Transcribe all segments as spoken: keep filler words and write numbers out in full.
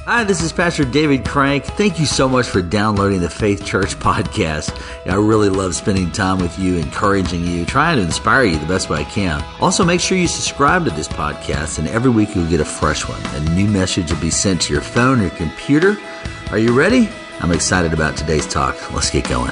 Hi, this is Pastor David Crank. Thank you so much for downloading the Faith Church podcast. I really love spending time with you, encouraging you, trying to inspire you the best way I can. Also, make sure you subscribe to this podcast, and every week you'll get a fresh one. A new message will be sent to your phone or your computer. Are you ready? I'm excited about today's talk. Let's get going.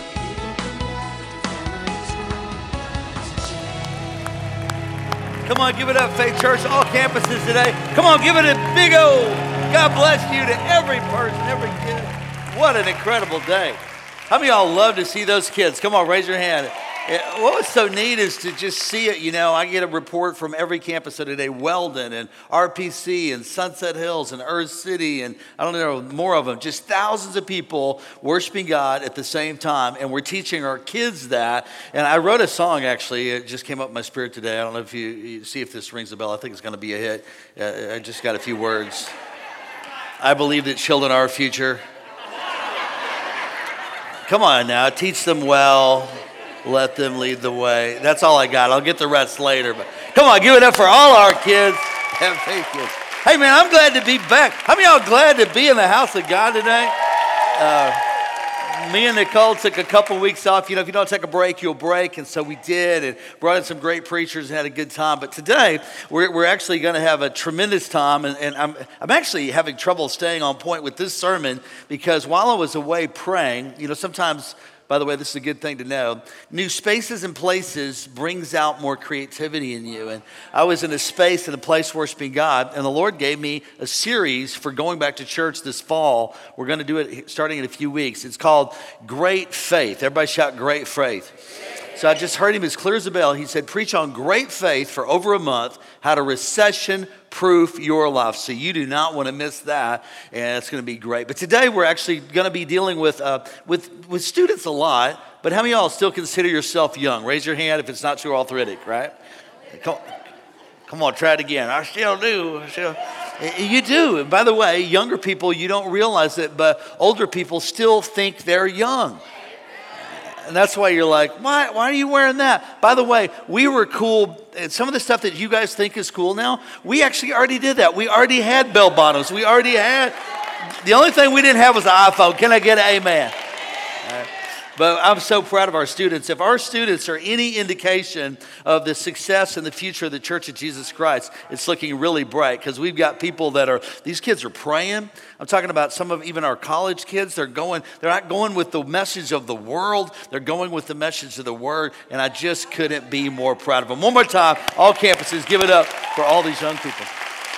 Come on, give it up, Faith Church, all campuses today. Come on, give it a big old God bless you to every person, every kid. What an incredible day. How many of y'all love to see those kids? Come on, raise your hand. What was so neat is to just see it. You know, I get a report from every campus today, Weldon and R P C and Sunset Hills and Earth City and I don't know, more of them. Just thousands of people worshiping God at the same time. And we're teaching our kids that. And I wrote a song, actually. It just came up in my spirit today. I don't know if you, you see if this rings a bell. I think it's going to be a hit. Uh, I just got a few words. I believe that children are our future. Come on now, teach them well, let them lead the way. That's all I got. I'll get the rest later. But come on, give it up for all our kids and faith kids. Hey man, I'm glad to be back. How many of y'all glad to be in the house of God today? Uh, me and Nicole took a couple weeks off. You know, if you don't take a break, you'll break. And so we did and brought in some great preachers and had a good time. But today, we're, we're actually going to have a tremendous time. And, and I'm, I'm actually having trouble staying on point with this sermon because while I was away praying, you know, sometimes, by the way, this is a good thing to know, new spaces and places brings out more creativity in you. And I was in a space, in a place worshiping God, and the Lord gave me a series for going back to church this fall. We're going to do it starting in a few weeks. It's called Great Faith. Everybody shout Great Faith. So I just heard him as clear as a bell. He said, preach on great faith for over a month, how to recession-proof your life. So you do not want to miss that, and it's going to be great. But today we're actually going to be dealing with, uh, with, with students a lot, but how many of y'all still consider yourself young? Raise your hand if it's not too arthritic, right? Come, come on, try it again. I still do. I still, you do. And by the way, younger people, you don't realize it, but older people still think they're young. And that's why you're like, why, why are you wearing that? By the way, we were cool. And some of the stuff that you guys think is cool now, we actually already did that. We already had bell bottoms. We already had. The only thing we didn't have was an iPhone. Can I get an amen? All right. But I'm so proud of our students. If our students are any indication of the success and the future of the Church of Jesus Christ, it's looking really bright because we've got people that are, these kids are praying. I'm talking about some of even our college kids. They're going, they're not going with the message of the world. They're going with the message of the Word. And I just couldn't be more proud of them. One more time, all campuses, give it up for all these young people.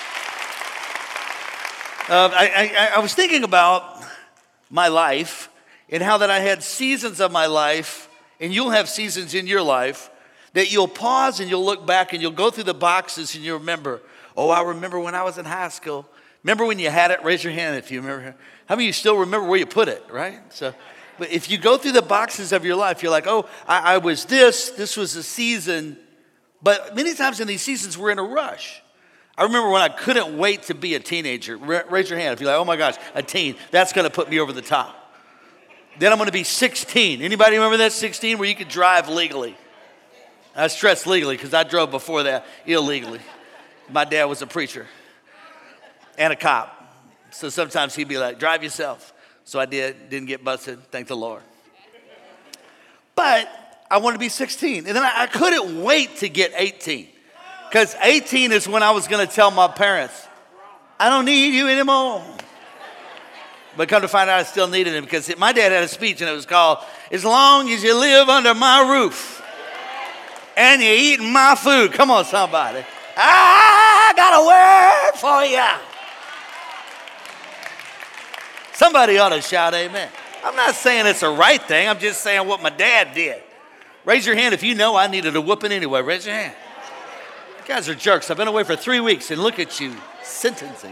Uh, I, I, I was thinking about my life and how that I had seasons of my life, and you'll have seasons in your life, that you'll pause and you'll look back and you'll go through the boxes and you'll remember, oh, I remember when I was in high school. Remember when you had it? Raise your hand if you remember. How many of you still remember where you put it, right? So, but if you go through the boxes of your life, you're like, oh, I, I was this, this was a season. But many times in these seasons, we're in a rush. I remember when I couldn't wait to be a teenager. Raise your hand if you're like, oh my gosh, a teen. That's going to put me over the top. Then I'm going to be sixteen. Anybody remember that sixteen where you could drive legally? I stress legally because I drove before that illegally. My dad was a preacher and a cop. So sometimes he'd be like, drive yourself. So I did, didn't get busted, thank the Lord. But I wanted to be sixteen. And then I, I couldn't wait to get eighteen. Because eighteen is when I was going to tell my parents, I don't need you anymore. But come to find out I still needed him because my dad had a speech and it was called, as long as you live under my roof and you're eating my food. Come on, somebody. I got a word for you. Somebody ought to shout amen. I'm not saying it's a right thing. I'm just saying what my dad did. Raise your hand if you know I needed a whooping anyway. Raise your hand. You guys are jerks. I've been away for three weeks and look at you sentencing.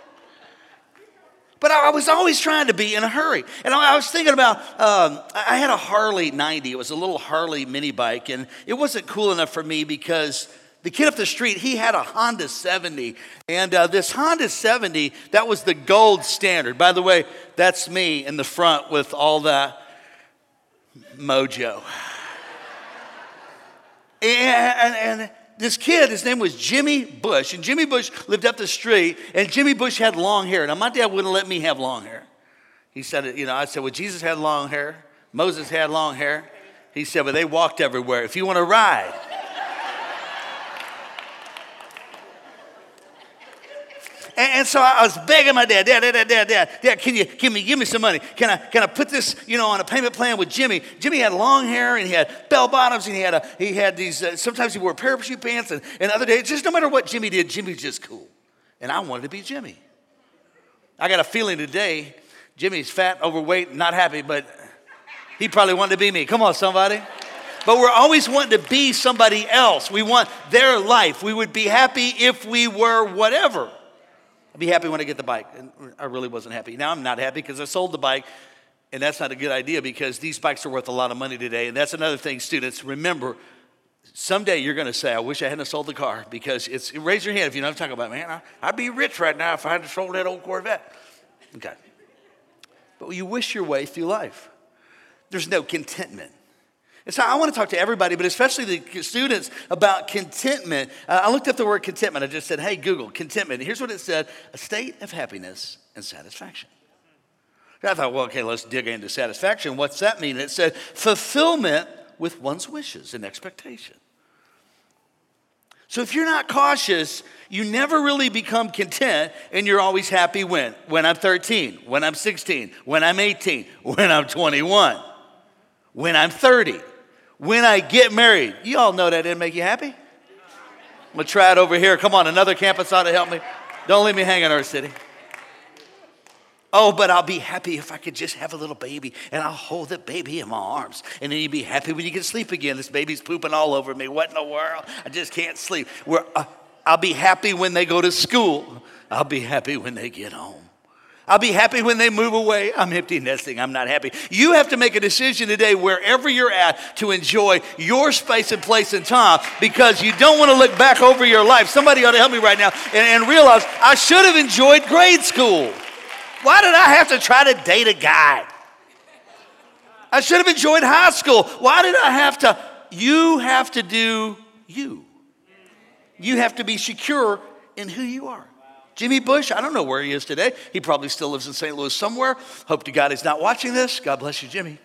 But I was always trying to be in a hurry. And I was thinking about, um, I had a Harley ninety. It was a little Harley mini bike. And it wasn't cool enough for me because the kid up the street, he had a Honda seventy. And uh, this Honda seventy, that was the gold standard. By the way, that's me in the front with all that mojo. and, and, and this kid, his name was Jimmy Bush, and Jimmy Bush lived up the street, and Jimmy Bush had long hair. Now, my dad wouldn't let me have long hair. He said, you know, I said, well, Jesus had long hair. Moses had long hair. He said, well, they walked everywhere. If you want to ride. and, and so I was begging my dad, dad, dad, dad, dad, dad, dad, can you give me, give me some money? Can I, can I put this, you know, on a payment plan with Jimmy? Jimmy had long hair, and he had bell bottoms, and he had a, he had these, uh, sometimes he wore parachute pants, and, and other days, just no matter what Jimmy did, Jimmy's just cool. And I wanted to be Jimmy. I got a feeling today, Jimmy's fat, overweight, not happy, but he probably wanted to be me. Come on, somebody. But we're always wanting to be somebody else. We want their life. We would be happy if we were whatever. I'd be happy when I get the bike. And I really wasn't happy. Now I'm not happy because I sold the bike. And that's not a good idea because these bikes are worth a lot of money today. And that's another thing, students. Remember, someday you're going to say, I wish I hadn't sold the car, because it's, raise your hand if you know what I'm talking about. Man, I, I'd be rich right now if I hadn't sold that old Corvette. Okay. But you wish your way through life. There's no contentment. And so I want to talk to everybody, but especially the students, about contentment. Uh, I looked up the word contentment. I just said, hey, Google, contentment. And here's what it said: a state of happiness and satisfaction. And I thought, well, okay, let's dig into satisfaction. What's that mean? It said fulfillment with one's wishes and expectation. So if you're not cautious, you never really become content, and you're always happy when? When I'm thirteen, when I'm sixteen, when I'm eighteen, when I'm twenty-one, when I'm thirty, when I get married. You all know that didn't make you happy? I'm going to try it over here. Come on, another campus ought to help me. Don't leave me hanging, Earth City. Oh, but I'll be happy if I could just have a little baby, and I'll hold the baby in my arms. And then you'd be happy when you can sleep again. This baby's pooping all over me. What in the world? I just can't sleep. We're, uh, I'll be happy when they go to school. I'll be happy when they get home. I'll be happy when they move away. I'm empty nesting. I'm not happy. You have to make a decision today, wherever you're at, to enjoy your space and place and time, because you don't want to look back over your life. Somebody ought to help me right now and, and realize I should have enjoyed grade school. Why did I have to try to date a guy? I should have enjoyed high school. Why did I have to? You have to do you. You have to be secure in who you are. Jimmy Bush, I don't know where he is today. He probably still lives in Saint Louis somewhere. Hope to God he's not watching this. God bless you, Jimmy.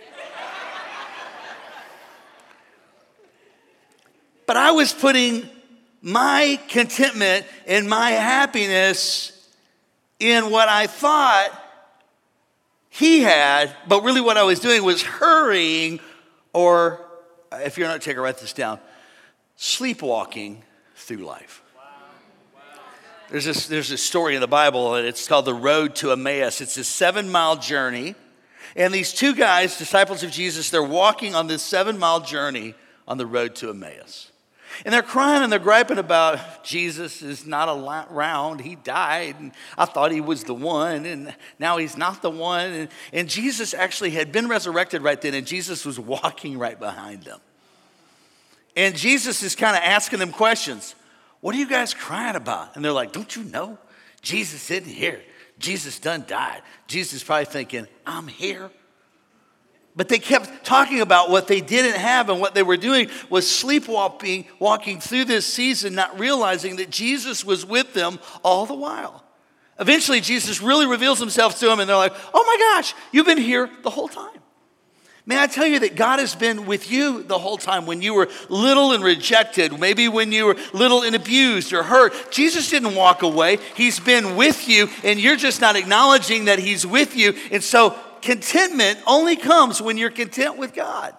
But I was putting my contentment and my happiness in what I thought he had, but really what I was doing was hurrying, or if you're not taking, write this down, sleepwalking through life. There's this, there's this story in the Bible, and it's called the Road to Emmaus. It's a seven-mile journey, and these two guys, disciples of Jesus, they're walking on this seven-mile journey on the road to Emmaus. And they're crying and they're griping about Jesus is not around. He died, and I thought he was the one, and now he's not the one. And, and Jesus actually had been resurrected right then, and Jesus was walking right behind them. And Jesus is kind of asking them questions. What are you guys crying about? And they're like, don't you know? Jesus isn't here. Jesus done died. Jesus is probably thinking, I'm here. But they kept talking about what they didn't have, and what they were doing was sleepwalking, walking through this season, not realizing that Jesus was with them all the while. Eventually, Jesus really reveals himself to them, and they're like, oh my gosh, you've been here the whole time. May I tell you that God has been with you the whole time. When you were little and rejected, maybe when you were little and abused or hurt, Jesus didn't walk away. He's been with you, and you're just not acknowledging that he's with you. And so contentment only comes when you're content with God.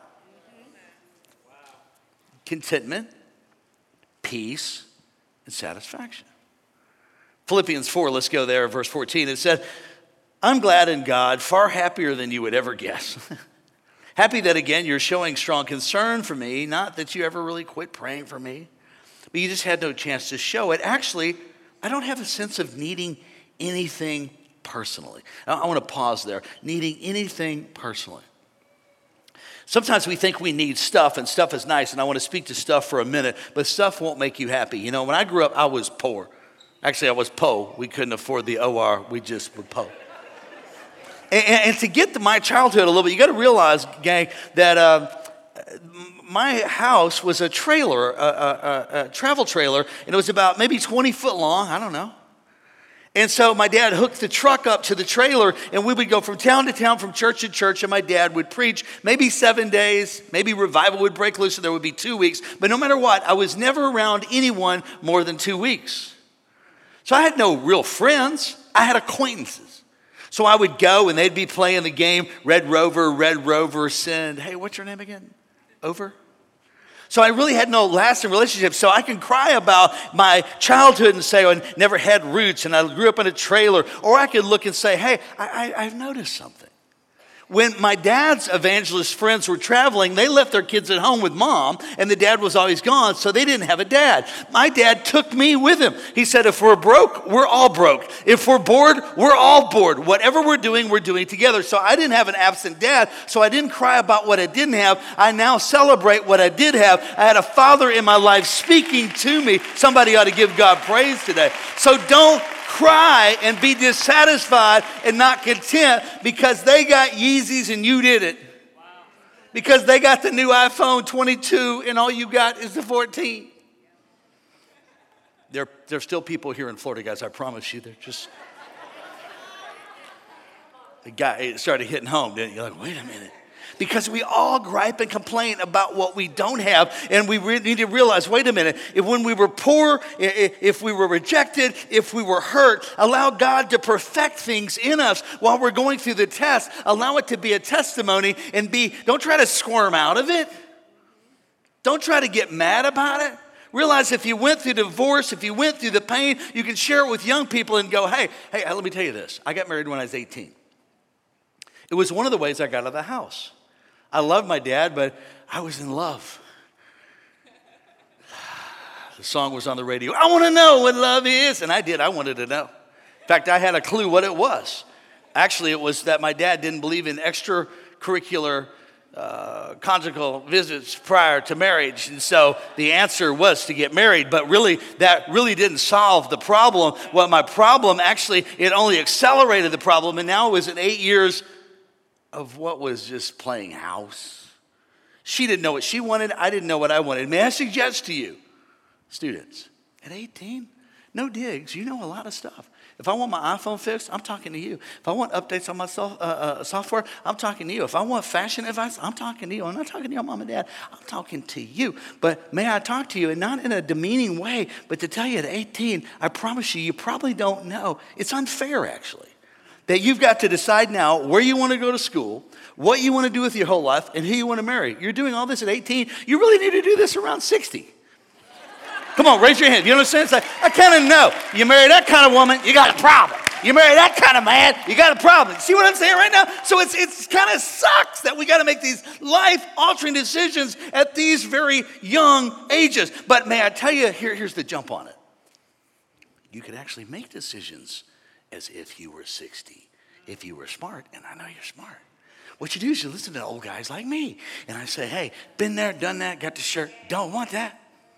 Contentment, peace, and satisfaction. Philippians four, let's go there, verse fourteen. It said, I'm glad in God, far happier than you would ever guess. Happy that, again, you're showing strong concern for me, not that you ever really quit praying for me, but you just had no chance to show it. Actually, I don't have a sense of needing anything personally. I want to pause there. Needing anything personally. Sometimes we think we need stuff, and stuff is nice, and I want to speak to stuff for a minute, but stuff won't make you happy. You know, when I grew up, I was poor. Actually, I was po. We couldn't afford the O R. We just were po. And, and, and to get to my childhood a little bit, you got to realize, gang, that uh, my house was a trailer, a, a, a, a travel trailer, and it was about maybe twenty foot long, I don't know. And so my dad hooked the truck up to the trailer, and we would go from town to town, from church to church, and my dad would preach maybe seven days, maybe revival would break loose, and there would be two weeks. But no matter what, I was never around anyone more than two weeks. So I had no real friends. I had acquaintances. So I would go, and they'd be playing the game, Red Rover, Red Rover, send, hey, what's your name again? Over? So I really had no lasting relationship. So I can cry about my childhood and say, I never had roots and I grew up in a trailer. Or I could look and say, hey, I, I, I've noticed something. When my dad's evangelist friends were traveling, they left their kids at home with mom, and the dad was always gone, so they didn't have a dad. My dad took me with him. He said, if we're broke, we're all broke. If we're bored, we're all bored. Whatever we're doing, we're doing together. So I didn't have an absent dad, so I didn't cry about what I didn't have. I now celebrate what I did have. I had a father in my life speaking to me. Somebody ought to give God praise today. So don't cry and be dissatisfied and not content because they got Yeezys and you didn't. Wow. Because they got the new iPhone twenty-two and all you got is the fourteen. There, there's still people here in Florida, guys, I promise you. They're just... The guy, it started hitting home, didn't you? You're like, wait a minute. Because we all gripe and complain about what we don't have, and we re- need to realize, wait a minute, if when we were poor, if, if we were rejected, if we were hurt, allow God to perfect things in us while we're going through the test. Allow it to be a testimony and be, don't try to squirm out of it. Don't try to get mad about it. Realize if you went through divorce, if you went through the pain, you can share it with young people and go, hey, hey, let me tell you this. I got married when I was eighteen. It was one of the ways I got out of the house. I loved my dad, but I was in love. The song was on the radio. I want to know what love is. And I did. I wanted to know. In fact, I had a clue what it was. Actually, it was that my dad didn't believe in extracurricular uh, conjugal visits prior to marriage. And so the answer was to get married. But really, that really didn't solve the problem. Well, my problem, actually, it only accelerated the problem. And now it was in eight years of what was just playing house. She didn't know what she wanted. I didn't know what I wanted. May I suggest to you, students, at eighteen, no digs. You know a lot of stuff. If I want my iPhone fixed, I'm talking to you. If I want updates on my so, uh, uh, software, I'm talking to you. If I want fashion advice, I'm talking to you. I'm not talking to your mom and dad. I'm talking to you. But may I talk to you, and not in a demeaning way, but to tell you at eighteen, I promise you, you probably don't know. It's unfair, actually. That you've got to decide now where you want to go to school, what you want to do with your whole life, and who you want to marry. You're doing all this at eighteen. You really need to do this around sixty. Come on, raise your hand. You know what I'm saying? It's like, I kind of know. You marry that kind of woman, you got a problem. You marry that kind of man, you got a problem. See what I'm saying right now? So it's it's kind of sucks that we got to make these life-altering decisions at these very young ages. But may I tell you, here, here's the jump on it. You could actually make decisions as if you were sixty, if you were smart, and I know you're smart. What you do is you listen to old guys like me, and I say, hey, been there, done that, got the shirt, don't want that.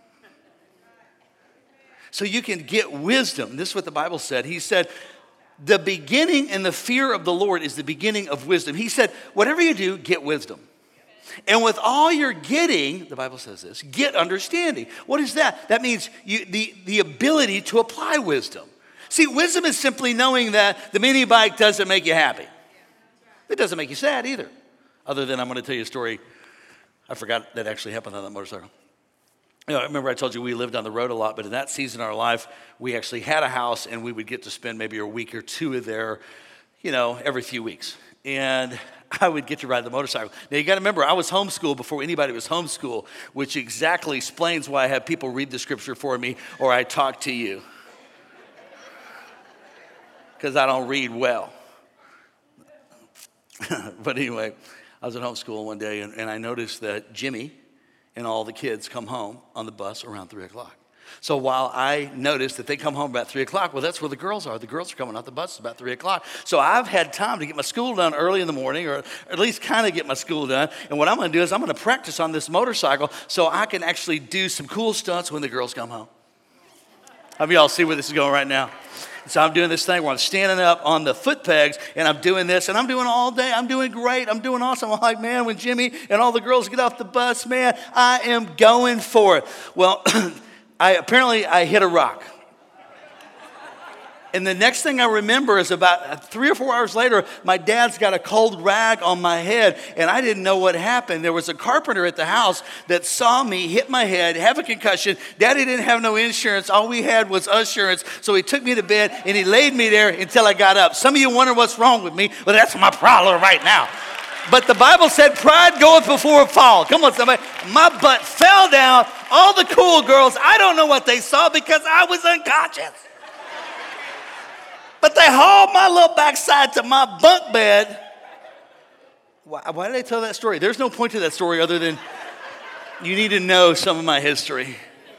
So you can get wisdom. This is what the Bible said. He said, the beginning and the fear of the Lord is the beginning of wisdom. He said, whatever you do, get wisdom. And with all you're getting, the Bible says this, get understanding. What is that? That means you, the, the ability to apply wisdom. See, wisdom is simply knowing that the mini bike doesn't make you happy. It doesn't make you sad either. Other than I'm going to tell you a story. I forgot that actually happened on that motorcycle. You know, remember I told you we lived on the road a lot, but in that season of our life, we actually had a house and we would get to spend maybe a week or two there, you know, every few weeks. And I would get to ride the motorcycle. Now, you got to remember, I was homeschooled before anybody was homeschooled, which exactly explains why I have people read the scripture for me or I talk to you. Because I don't read well. But anyway, I was at homeschool one day, and, and I noticed that Jimmy and all the kids come home on the bus around three o'clock. So while I noticed that they come home about three o'clock, well, that's where the girls are. The girls are coming off the bus about three o'clock. So I've had time to get my school done early in the morning, or at least kind of get my school done. And what I'm going to do is I'm going to practice on this motorcycle so I can actually do some cool stunts when the girls come home. How many of y'all see where this is going right now? So I'm doing this thing where I'm standing up on the foot pegs and I'm doing this and I'm doing all day. I'm doing great. I'm doing awesome. I'm like, man, when Jimmy and all the girls get off the bus, man, I am going for it. Well, I apparently I hit a rock. And the next thing I remember is about three or four hours later, my dad's got a cold rag on my head, and I didn't know what happened. There was a carpenter at the house that saw me hit my head, have a concussion. Daddy didn't have no insurance. All we had was assurance. So he took me to bed, and he laid me there until I got up. Some of you wonder what's wrong with me. Well, that's my problem right now. But the Bible said pride goeth before a fall. Come on, somebody. My butt fell down. All the cool girls, I don't know what they saw because I was unconscious. But they hauled my little backside to my bunk bed. Why, why did I tell that story? There's no point to that story other than you need to know some of my history.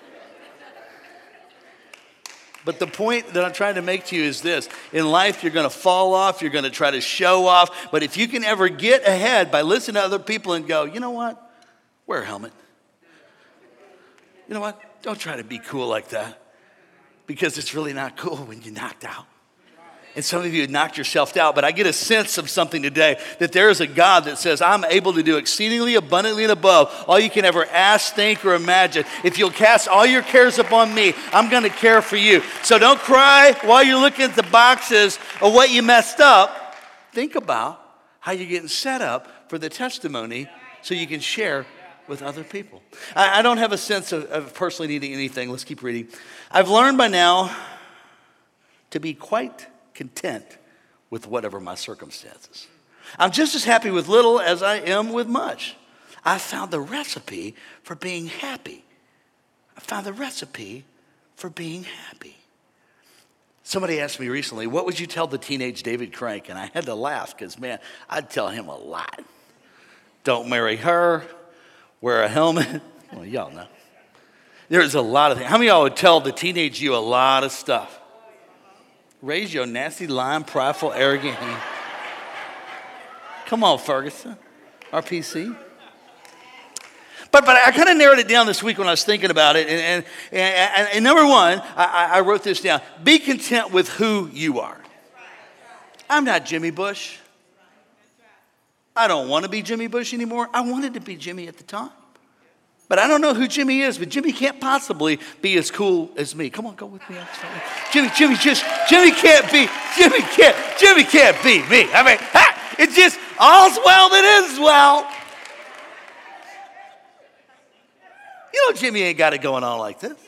But the point that I'm trying to make to you is this. In life, you're going to fall off. You're going to try to show off. But if you can ever get ahead by listening to other people and go, you know what? Wear a helmet. You know what? Don't try to be cool like that. Because it's really not cool when you're knocked out. And some of you have knocked yourself out, but I get a sense of something today, that there is a God that says, I'm able to do exceedingly abundantly and above all you can ever ask, think, or imagine. If you'll cast all your cares upon me, I'm going to care for you. So don't cry while you're looking at the boxes of what you messed up. Think about how you're getting set up for the testimony so you can share with other people. I, I don't have a sense of, of personally needing anything. Let's keep reading. I've learned by now to be quite content with whatever my circumstances. I'm just as happy with little as I am with much. I found the recipe for being happy. I found the recipe for being happy. Somebody asked me recently, what would you tell the teenage David Crank? And I had to laugh because, man, I'd tell him a lot. Don't marry her. Wear a helmet. Well, y'all know. There's a lot of things. How many of y'all would tell the teenage you a lot of stuff? Raise your nasty, lying, prideful, arrogant hand. Come on, Ferguson. R P C. But but I kind of narrowed it down this week when I was thinking about it. And, and, and, and number one, I, I wrote this down. Be content with who you are. I'm not Jimmy Bush. I don't want to be Jimmy Bush anymore. I wanted to be Jimmy at the time. But I don't know who Jimmy is, but Jimmy can't possibly be as cool as me. Come on, go with me. Jimmy, Jimmy just, Jimmy can't be, Jimmy can't, Jimmy can't be me. I mean, ha, it's just, all's well that is well. You know Jimmy ain't got it going on like this.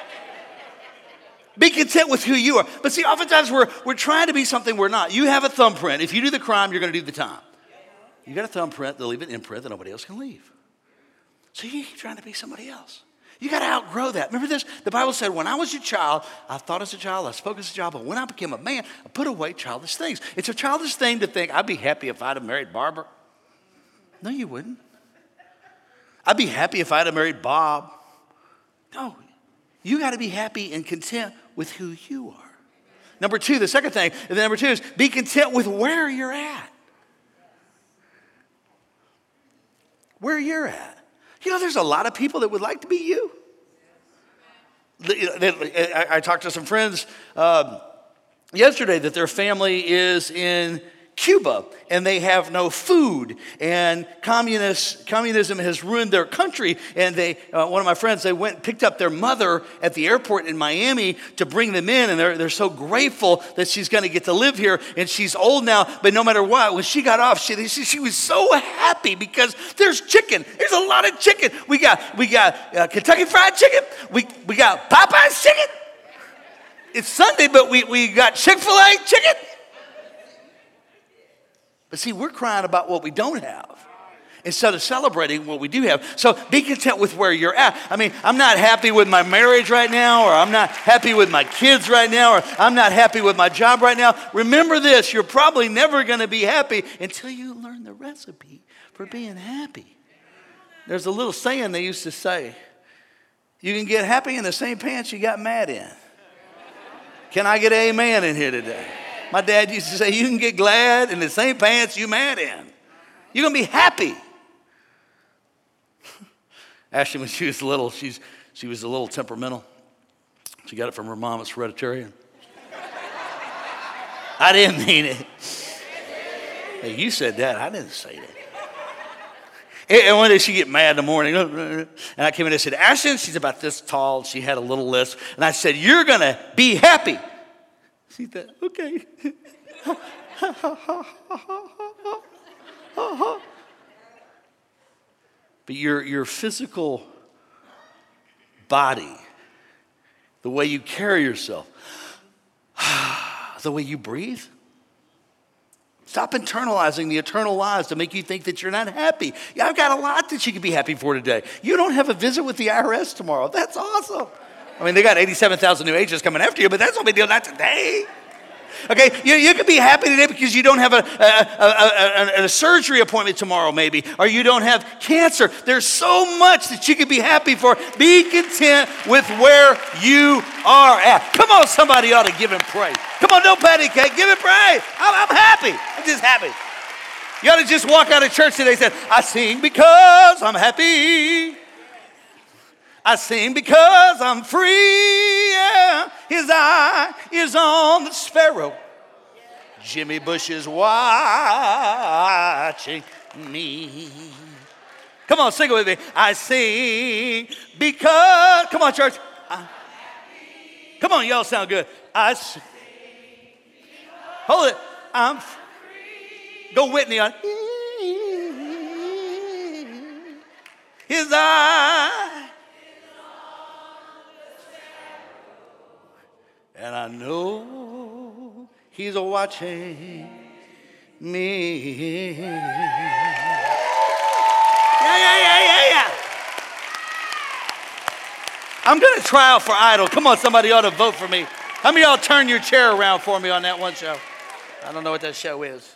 Be content with who you are. But see, oftentimes we're, we're trying to be something we're not. You have a thumbprint. If you do the crime, you're going to do the time. You got a thumbprint, they'll leave an imprint that nobody else can leave. So you keep trying to be somebody else. You got to outgrow that. Remember this? The Bible said, when I was a child, I thought as a child, I spoke as a child, but when I became a man, I put away childish things. It's a childish thing to think, I'd be happy if I'd have married Barbara. No, you wouldn't. I'd be happy if I'd have married Bob. No, you got to be happy and content with who you are. Number two, the second thing, and then number two is be content with where you're at. Where you're at. You know, there's a lot of people that would like to be you. I talked to some friends um, yesterday that their family is in Cuba and they have no food, and communist, communism has ruined their country. And they, uh, one of my friends, they went and picked up their mother at the airport in Miami to bring them in, and they're, they're so grateful that she's going to get to live here, and she's old now, but no matter what, when she got off, she, she, she was so happy because there's chicken. There's a lot of chicken. We got, we got uh, Kentucky Fried Chicken. We, we got Popeye's chicken. It's Sunday, but we, we got Chick-fil-A chicken. But see, we're crying about what we don't have instead of celebrating what we do have. So be content with where you're at. I mean, I'm not happy with my marriage right now, or I'm not happy with my kids right now, or I'm not happy with my job right now. Remember this, you're probably never going to be happy until you learn the recipe for being happy. There's a little saying they used to say, you can get happy in the same pants you got mad in. Can I get an amen in here today? My dad used to say, you can get glad in the same pants you mad in. You're going to be happy. Ashley, when she was little, she's, she was a little temperamental. She got it from her mom. It's hereditary. I didn't mean it. Hey, you said that. I didn't say that. And one day she get mad in the morning. And I came in and said, Ashton, she's about this tall. She had a little lisp. And I said, you're going to be happy. She said, okay. But your, your physical body, the way you carry yourself, the way you breathe, stop internalizing the eternal lies to make you think that you're not happy. Yeah, I've got a lot that you can be happy for today. You don't have a visit with the I R S tomorrow. That's awesome. I mean, they got eighty-seven thousand new agents coming after you, but that's no big deal, not today. Okay, you, you can be happy today because you don't have a, a, a, a, a surgery appointment tomorrow maybe, or you don't have cancer. There's so much that you can be happy for. Be content with where you are at. Come on, somebody ought to give him praise. Come on, don't patty cake, give him praise. I'm, I'm happy, I'm just happy. You ought to just walk out of church today and say, I sing because I'm happy. I sing because I'm free, yeah. His eye is on the sparrow. Jimmy Bush is watching me. Come on, sing it with me. I sing because, come on, church. I, come on, y'all sound good. I sing. Hold it. I'm free. Go Whitney on. His eye. And I know he's watching me. Yeah, yeah, yeah, yeah, yeah. I'm going to try out for Idol. Come on, somebody ought to vote for me. How many of y'all turn your chair around for me on that one show? I don't know what that show is.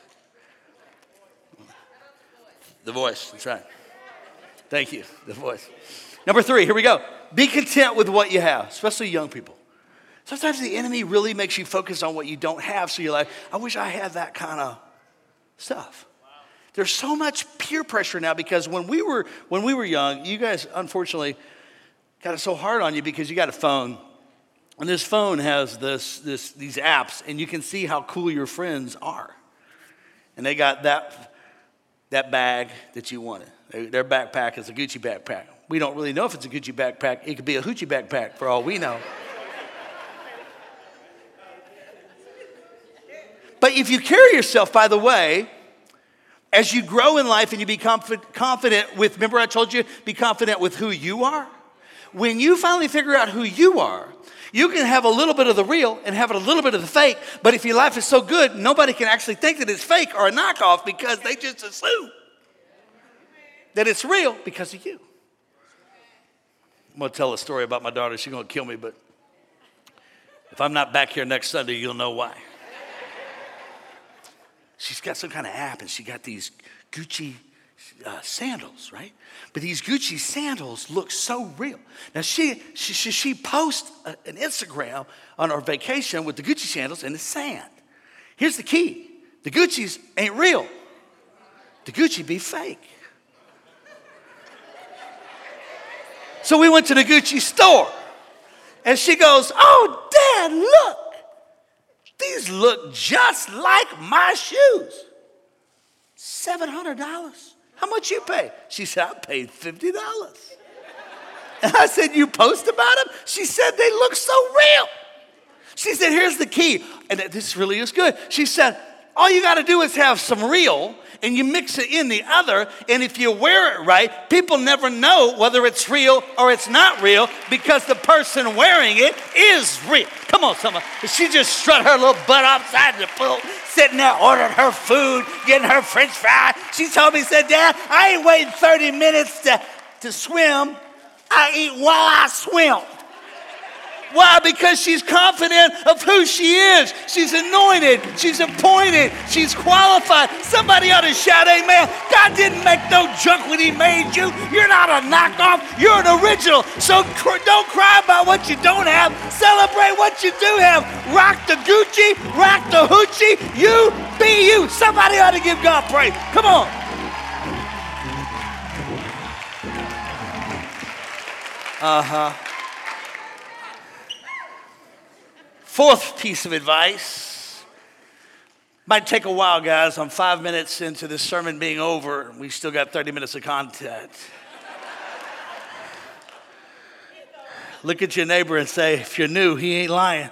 The Voice, that's right. Thank you, The Voice. Number three, here we go. Be content with what you have, especially young people. Sometimes the enemy really makes you focus on what you don't have. So you're like, I wish I had that kind of stuff. Wow. There's so much peer pressure now because when we were when we were young, you guys unfortunately got it so hard on you because you got a phone. And this phone has this, this these apps, and you can see how cool your friends are. And they got that, that bag that you wanted. Their backpack is a Gucci backpack. We don't really know if it's a Gucci backpack. It could be a hoochie backpack for all we know. But if you carry yourself, by the way, as you grow in life and you be confident with, remember I told you, be confident with who you are? When you finally figure out who you are, you can have a little bit of the real and have a little bit of the fake. But if your life is so good, nobody can actually think that it's fake or a knockoff because they just assume that it's real because of you. I'm going to tell a story about my daughter. She's going to kill me, but if I'm not back here next Sunday, you'll know why. She's got some kind of app, and she got these Gucci uh, sandals, right? But these Gucci sandals look so real. Now, she she, she, she posts a, an Instagram on her vacation with the Gucci sandals in the sand. Here's the key. The Gucci's ain't real. The Gucci be fake. So we went to the Gucci store, and she goes, oh, Dad, look. These look just like my shoes. seven hundred dollars. How much you pay? She said, I paid fifty dollars. And I said, you post about them? She said, they look so real. She said, here's the key. And this really is good. She said, all you got to do is have some real, and you mix it in the other, and if you wear it right, people never know whether it's real or it's not real because the person wearing it is real. Come on, someone. She just strut her little butt outside the pool, sitting there ordering her food, getting her french fry. She told me, said, Dad, I ain't waiting thirty minutes to, to swim. I eat while I swim. Why? Because she's confident of who she is. She's anointed. She's appointed. She's qualified. Somebody ought to shout amen. God didn't make no junk when he made you. You're not a knockoff. You're an original. So cr- don't cry about what you don't have. Celebrate what you do have. Rock the Gucci. Rock the hoochie. You be you. Somebody ought to give God praise. Come on. Uh-huh. Fourth piece of advice, Might take a while, guys. I'm five minutes into this sermon being over. We still got thirty minutes of content. Look at your neighbor and say, if you're new, he ain't lying.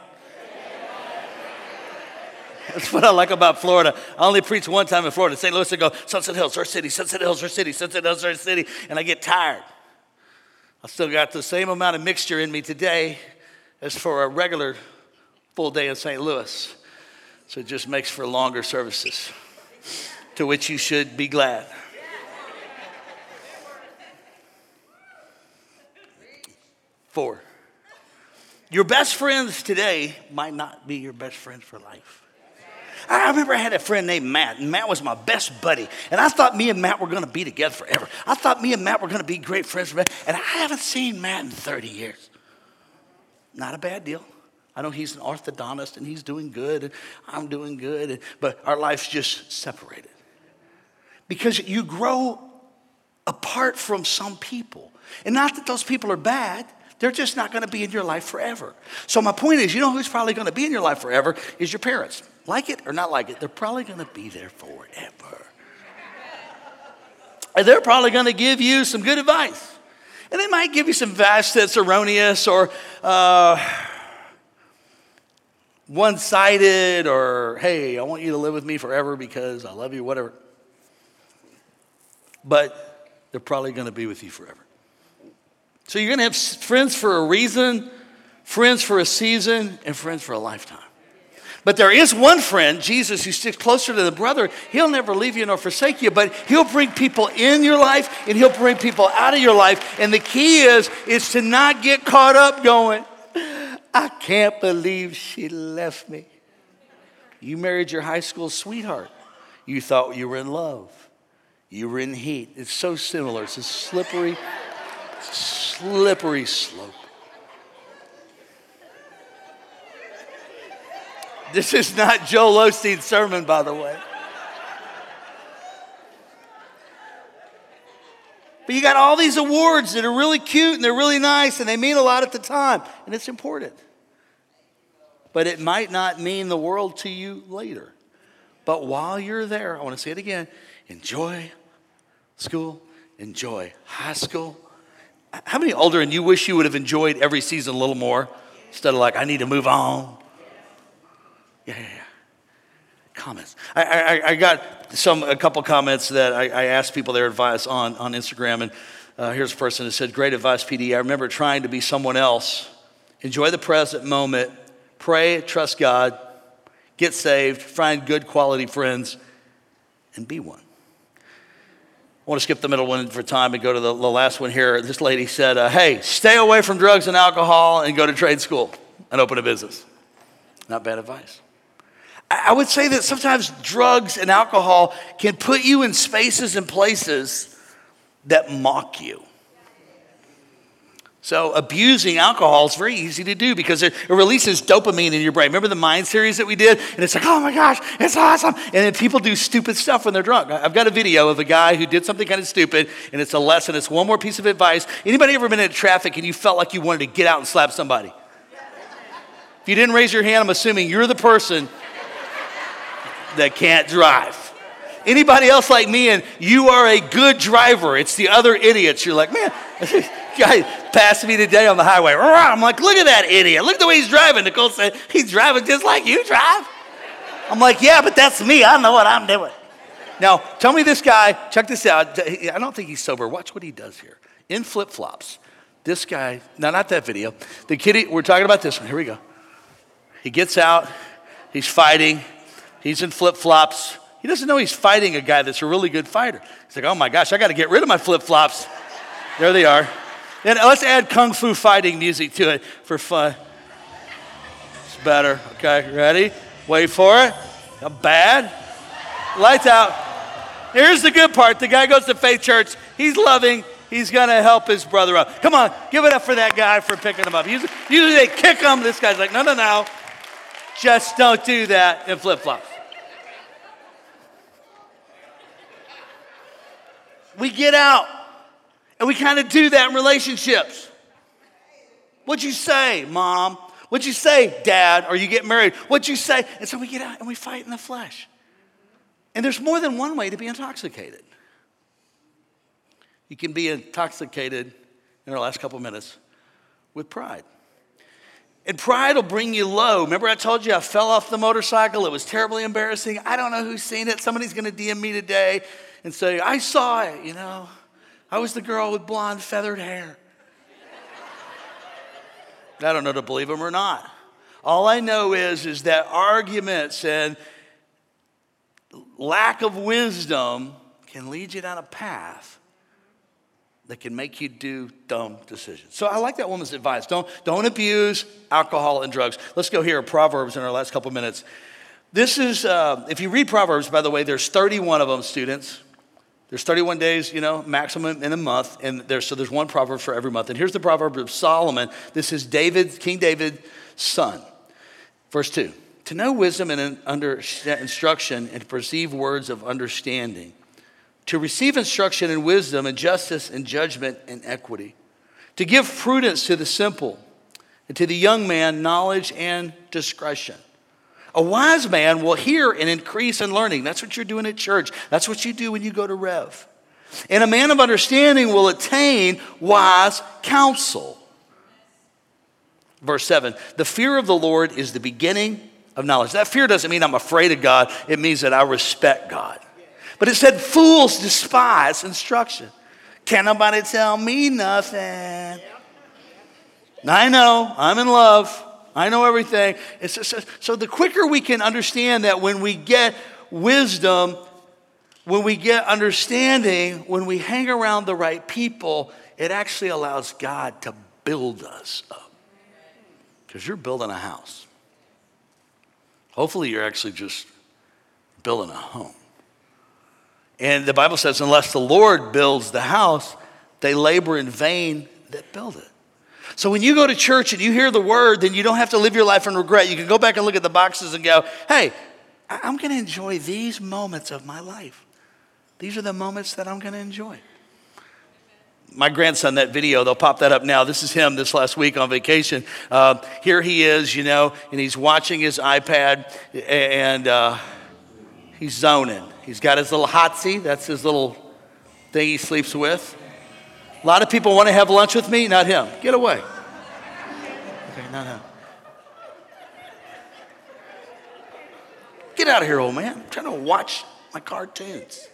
That's what I like about Florida. I only preach one time in Florida. Saint Louis, I go, Sunset Hills, our city, Sunset Hills, our city, Sunset Hills, our city. And I get tired. I still got the same amount of mixture in me today as for a regular full day in Saint Louis. So it just makes for longer services, to which you should be glad. Four, your best friends today might not be your best friends for life. I remember I had a friend named Matt, and Matt was my best buddy. And I thought me and Matt were going to be together forever. I thought me and Matt were going to be great friends forever. And I haven't seen Matt in thirty years. Not a bad deal. I know he's an orthodontist and he's doing good and I'm doing good, but our life's just separated. Because you grow apart from some people. And not that those people are bad, they're just not going to be in your life forever. So my point is, you know who's probably going to be in your life forever is your parents. Like it or not like it, they're probably going to be there forever. And they're probably going to give you some good advice. And they might give you some advice that's erroneous or uh, one-sided or, hey, I want you to live with me forever because I love you, whatever. But they're probably going to be with you forever. So you're going to have friends for a reason, friends for a season, and friends for a lifetime. But there is one friend, Jesus, who sticks closer to the brother. He'll never leave you nor forsake you, but he'll bring people in your life and he'll bring people out of your life. And the key is, is to not get caught up going, I can't believe she left me. You married your high school sweetheart. You thought you were in love. You were in heat. It's so similar. It's a slippery, slippery slope. This is not Joel Osteen's sermon, by the way. But you got all these awards that are really cute and they're really nice and they mean a lot at the time. And it's important. But it might not mean the world to you later. But while you're there, I want to say it again, enjoy school, enjoy high school. How many older and you wish you would have enjoyed every season a little more instead of like, I need to move on? Yeah, yeah, yeah. Comments. I, I, I got some a couple comments that I, I asked people their advice on, on Instagram. And uh, here's a person that said, great advice, P D. I remember trying to be someone else. Enjoy the present moment. Pray, trust God. Get saved. Find good quality friends. And be one. I want to skip the middle one for time and go to the, the last one here. This lady said, uh, hey, stay away from drugs and alcohol and go to trade school and open a business. Not bad advice. I would say that sometimes drugs and alcohol can put you in spaces and places that mock you. So abusing alcohol is very easy to do because it, it releases dopamine in your brain. Remember the Mind series that we did? And it's like, oh my gosh, it's awesome. And then people do stupid stuff when they're drunk. I've got a video of a guy who did something kind of stupid, and it's a lesson. It's one more piece of advice. Anybody ever been in traffic and you felt like you wanted to get out and slap somebody? If you didn't raise your hand, I'm assuming you're the person that can't drive. Anybody else like me and you are a good driver? It's the other idiots. You're like, man, this guy passed me today on the highway. I'm like, look at that idiot. Look at the way he's driving. Nicole said, he's driving just like you drive. I'm like, yeah, but that's me. I know what I'm doing. Now, tell me this guy, check this out. I don't think he's sober. Watch what he does here. In flip-flops. This guy, no, not that video. The kid, we're talking about this one. Here we go. He gets out. He's fighting. He's in flip-flops. He doesn't know he's fighting a guy that's a really good fighter. He's like, oh my gosh, I got to get rid of my flip-flops. There they are. Then let's add kung fu fighting music to it for fun. It's better. Okay, ready? Wait for it. Not bad. Lights out. Here's the good part. The guy goes to Faith Church. He's loving. He's going to help his brother up. Come on, give it up for that guy for picking him up. Usually, usually they kick him. This guy's like, no, no, no. Just don't do that in flip-flops. We get out, and we kind of do that in relationships. What'd you say, Mom? What'd you say, Dad? Or you get married? What'd you say? And so we get out, and we fight in the flesh. And there's more than one way to be intoxicated. You can be intoxicated in our last couple of minutes with pride. And pride will bring you low. Remember I told you I fell off the motorcycle. It was terribly embarrassing. I don't know who's seen it. Somebody's going to D M me today and say, I saw it, you know. I was the girl with blonde feathered hair. I don't know to believe them or not. All I know is, is that arguments and lack of wisdom can lead you down a path that can make you do dumb decisions. So I like that woman's advice. Don't, don't abuse alcohol and drugs. Let's go here, Proverbs in our last couple minutes. This is, uh, if you read Proverbs, by the way, there's thirty-one of them, students. There's thirty-one days, you know, maximum in a month. And there's, so there's one proverb for every month. And here's the proverb of Solomon. This is David, King David's son. Verse two. To know wisdom and under instruction and to perceive words of understanding. To receive instruction and wisdom and justice and judgment and equity. To give prudence to the simple. And to the young man, knowledge and discretion. A wise man will hear and increase in learning. That's what you're doing at church. That's what you do when you go to Rev. And a man of understanding will attain wise counsel. Verse seven. The fear of the Lord is the beginning of knowledge. That fear doesn't mean I'm afraid of God. It means that I respect God. But it said fools despise instruction. Can't nobody tell me nothing. I know. I'm in love. I know everything. It's just, so the quicker we can understand that when we get wisdom, when we get understanding, when we hang around the right people, it actually allows God to build us up. Because you're building a house. Hopefully you're actually just building a home. And the Bible says, unless the Lord builds the house, they labor in vain that build it. So when you go to church and you hear the word, then you don't have to live your life in regret. You can go back and look at the boxes and go, hey, I'm going to enjoy these moments of my life. These are the moments that I'm going to enjoy. My grandson, that video, they'll pop that up now. This is him this last week on vacation. Uh, here he is, you know, and he's watching his iPad, and uh, he's zoning. He's got his little hot seat. That's his little thing he sleeps with. A lot of people want to have lunch with me, not him. Get away. Okay, not him. Get out of here, old man. I'm trying to watch my cartoons.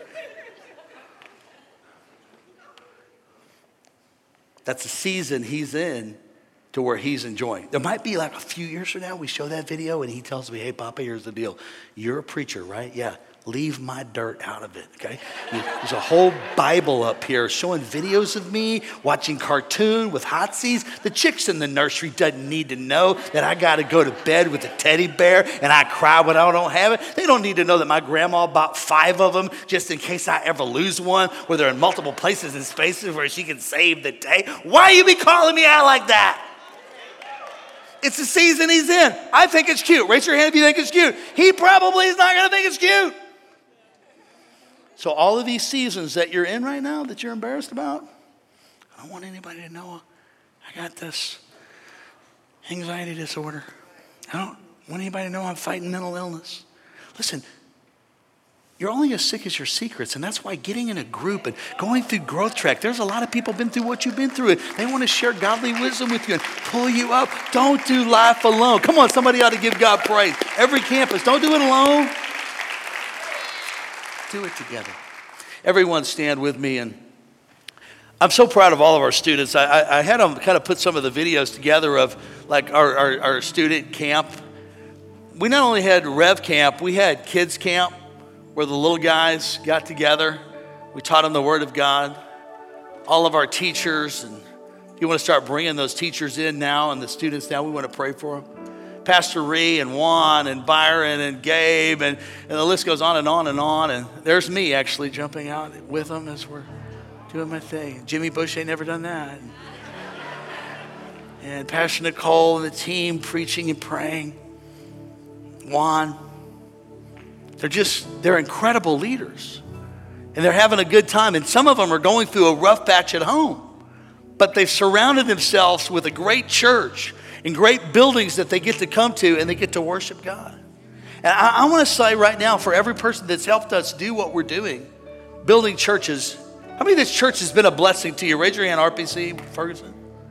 That's the season he's in to where he's enjoying. There might be like a few years from now, we show that video and he tells me, hey, Papa, here's the deal. You're a preacher, right? Yeah. Leave my dirt out of it, okay? There's a whole Bible up here showing videos of me watching cartoon with hot seats. The chicks in the nursery doesn't need to know that I got to go to bed with a teddy bear and I cry when I don't have it. They don't need to know that my grandma bought five of them just in case I ever lose one, where they're in multiple places and spaces where she can save the day. Why you be calling me out like that? It's the season he's in. I think it's cute. Raise your hand if you think it's cute. He probably is not going to think it's cute. So all of these seasons that you're in right now that you're embarrassed about, I don't want anybody to know I got this anxiety disorder. I don't want anybody to know I'm fighting mental illness. Listen, you're only as sick as your secrets, and that's why getting in a group and going through Growth Track, there's a lot of people been through what you've been through. And they want to share godly wisdom with you and pull you up. Don't do life alone. Come on, somebody ought to give God praise. Every campus, don't do it alone. Do it together. Everyone stand with me. And I'm so proud of all of our students. I, I, I had them kind of put some of the videos together of like our, our, our student camp. We not only had Rev Camp, we had Kids Camp where the little guys got together. We taught them the Word of God. All of our teachers, and you want to start bringing those teachers in now and the students now, we want to pray for them. Pastor Ree and Juan and Byron and Gabe, and, and the list goes on and on and on. And there's me actually jumping out with them as we're doing my thing. Jimmy Bush ain't never done that. And, and Pastor Nicole and the team preaching and praying. Juan. They're just, they're incredible leaders. And they're having a good time. And some of them are going through a rough patch at home. But they've surrounded themselves with a great church and great buildings that they get to come to and they get to worship God. And I, I want to say right now, for every person that's helped us do what we're doing, building churches, how many of this church has been a blessing to you? Raise your hand, R P C, Ferguson.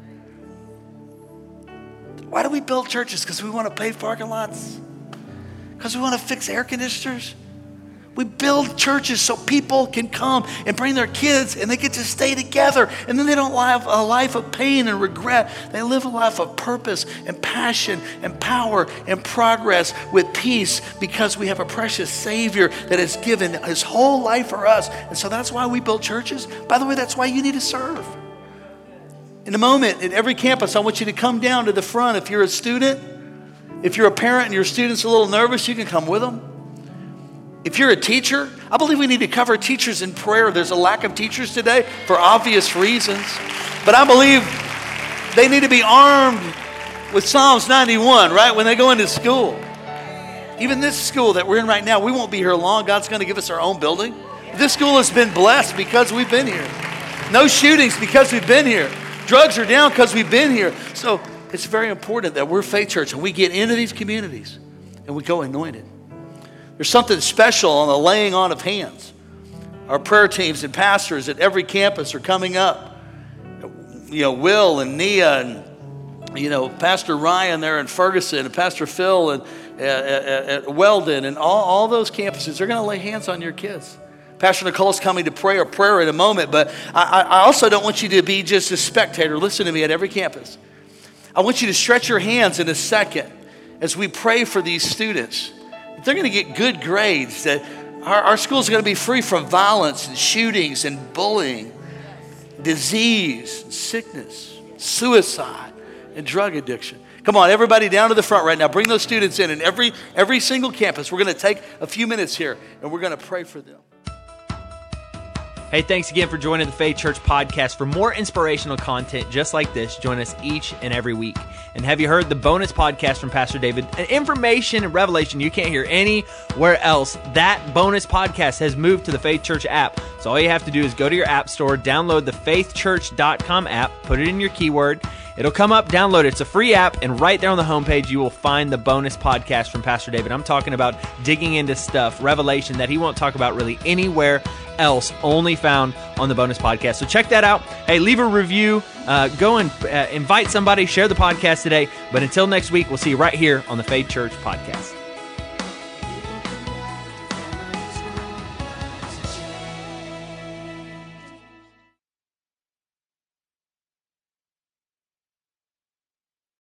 Why do we build churches? Because we want to pave parking lots? Because we want to fix air conditioners? We build churches so people can come and bring their kids and they get to stay together. And then they don't live a life of pain and regret. They live a life of purpose and passion and power and progress with peace because we have a precious Savior that has given his whole life for us. And so that's why we build churches. By the way, that's why you need to serve. In a moment, at every campus, I want you to come down to the front. If you're a student, if you're a parent and your student's a little nervous, you can come with them. If you're a teacher, I believe we need to cover teachers in prayer. There's a lack of teachers today for obvious reasons. But I believe they need to be armed with Psalms ninety-one, right, when they go into school. Even this school that we're in right now, we won't be here long. God's going to give us our own building. This school has been blessed because we've been here. No shootings because we've been here. Drugs are down because we've been here. So it's very important that we're Faith Church and we get into these communities and we go anointed. There's something special on the laying on of hands. Our prayer teams and pastors at every campus are coming up. You know, Will and Nia and, you know, Pastor Ryan there in Ferguson and Pastor Phil and uh, at, at Weldon and all, all those campuses, they're going to lay hands on your kids. Pastor Nicole's coming to pray a prayer in a moment, but I, I also don't want you to be just a spectator. Listen to me, at every campus. I want you to stretch your hands in a second as we pray for these students. They're going to get good grades, that our, our schools are going to be free from violence and shootings and bullying, disease, sickness, suicide, and drug addiction. Come on, everybody down to the front right now. Bring those students in. And every, every single campus, we're going to take a few minutes here, and we're going to pray for them. Hey, thanks again for joining the Faith Church podcast. For more inspirational content just like this, join us each and every week. And have you heard the bonus podcast from Pastor David? An information and revelation you can't hear anywhere else. That bonus podcast has moved to the Faith Church app. So all you have to do is go to your app store, download the faith church dot com app, put it in your keyword. It'll come up, download it. It's a free app, and right there on the homepage, you will find the bonus podcast from Pastor David. I'm talking about digging into stuff, revelation that he won't talk about really anywhere else, only found on the bonus podcast. So check that out. Hey, leave a review. Uh, go and uh, invite somebody, share the podcast today. But until next week, we'll see you right here on the Faith Church podcast.